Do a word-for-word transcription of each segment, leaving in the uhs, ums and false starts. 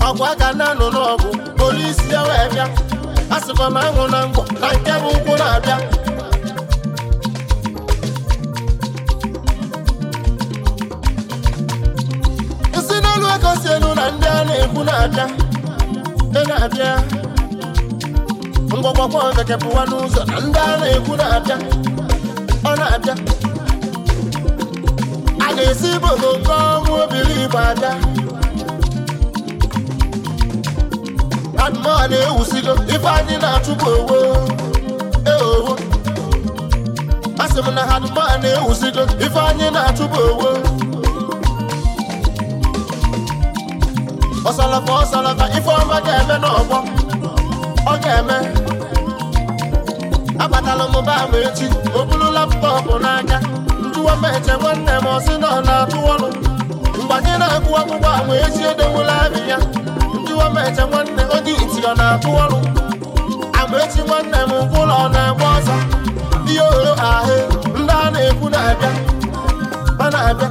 ọgwa ga na-anụ n'ọgụ polisi ya wee bịa asịkwa m anwụ na ngwọ na nke bụ ụkwụ na-abịa isi n'elu ego si elu na ndị a na-ekwu na-abịa ị na-abịa ngwọgwọgwọ bekepụwa n'ụzọ na ndị a na-ekwu na-abịa ọ na-abịa a ga-esi bodo nke ọnwụ obiri igbo abịa adụmọ na-ewusigo ife anyị na-achụpụ owo eowo asị m na adụmọ na-ewusigo ife anyị na-achụpụ owo ọsalafa ọsalafa ife ọma ga-eme n'ọgbọ ọ ga-eme abatala m ba m echi o bulu laptọpụ n'aka njụwa m eche nwanne m ọsị na ọ na-atụ ọnụ mgbe anyị na-agụ akwụkwọ ahụ echi edewula abị ya njụwa m eche nwanne onye iti ọ na-atụ ọnụ ama echi nwanne m ụlọ ọ na-agba ọsọ ihe oro ahụ ndị a na-ekwu na-abịa ọ na-abịa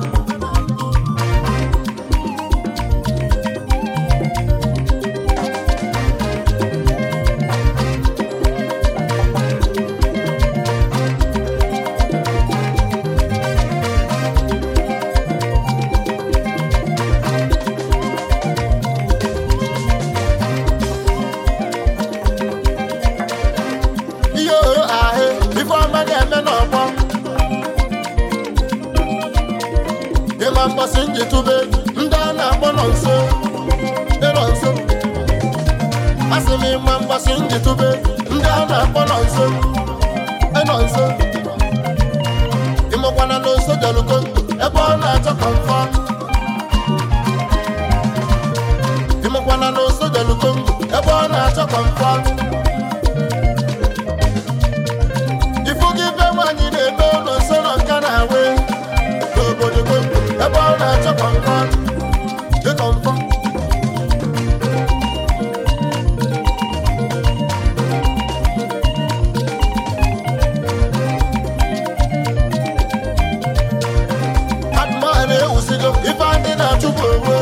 mbọsị njitube ndị a na-akpọ nọ nso ịnọ nso asị m ịma mbọsị njitube ndị a na-akpọ nọ nso ịnọ nso ịmụkwana n'nso jelugo ebe ọ na-achọ kọmfọ ịmụkwana n'nso jelugo ebe ọ na-achọ kọmfọ ifu gị be nwaanyị na-ebe ụlọ nso nọ nka na-awe n'obodo ebe ọ na-achọ kọmfọ dị kọmfọ adụmọ na-ewusigo ife ndị na-achụpụ owo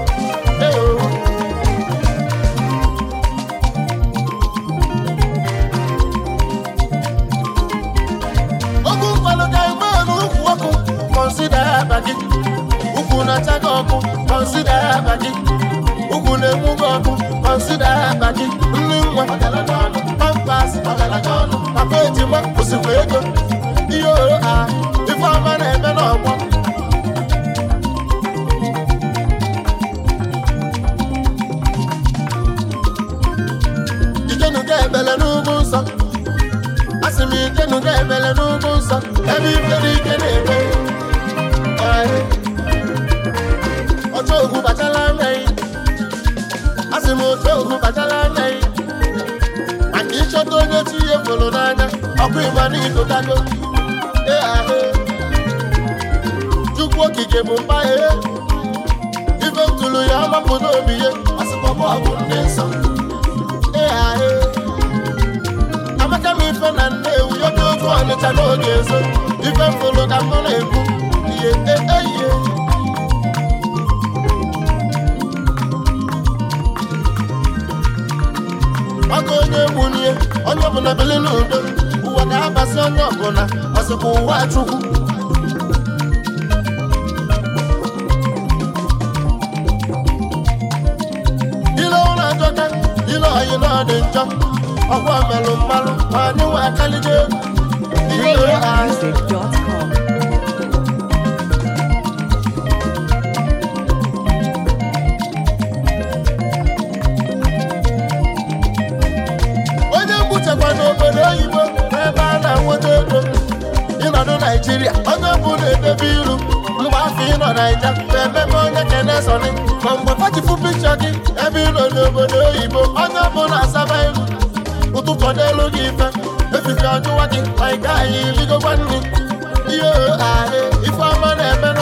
ogu mkpalụ ga-eme n'ukwu ọkụ kọnsida aba gị ukwu na-achaghị ọkụ kọnsida aba gị ukwu na-enwu gị ọkụ kọnsida aba gị nri nwa pampas papa ejima osikwa ego ihe oro ha ife ọma na-eme n'ọgbọ ikenuga ebele n'ugwu nsọ asị m ikenuga ebele n'ugwu nsọ ebe ifere ike na-eme otu ogwu bachala anya yi asị m otu ogwu bachala anya yi maka ịchọta onye chi ihe fụrụ n'anya ọkụ ịgba n'ikotago ee ahụ Chukwu okike bụ mba ihe ife ntụrụ ya ọmapụ n'obi ya asịkpọkpọ ọgwụ ndị nsọ ee ahụ amaka m ife na Nnewi ya dị otu Ọnịcha n'oge ezo ife mfụrụ ka mụ na-ekwu ihe eihe ọkụ onye gbunye onye ọbụla bili n'udo ụwa ga-abasị onye ọbụla ọsịkwa ụwa Chukwu ile ụlọ ajọka ile ọyị na ọ dị njọ ọgwụ melụ mmalụ ma anyị nwe akaligo ihe ore ahụ n'obodo oyibo ebe a na-enweta ego ịnọdụ Naijiria onye ọbụla edebe iru mgbe afọ ịnọ Naija bụ ememe onye kenesoni ma mgbe fachifu pikchọ gị ebe ịnọ n'obodo oyibo onye ọbụla asaba ilu ụtụtụ n'elu gị ife efife ọjụwa gị ma ị gaghị iligokwa nri ihe ahụ ife ọma na-eme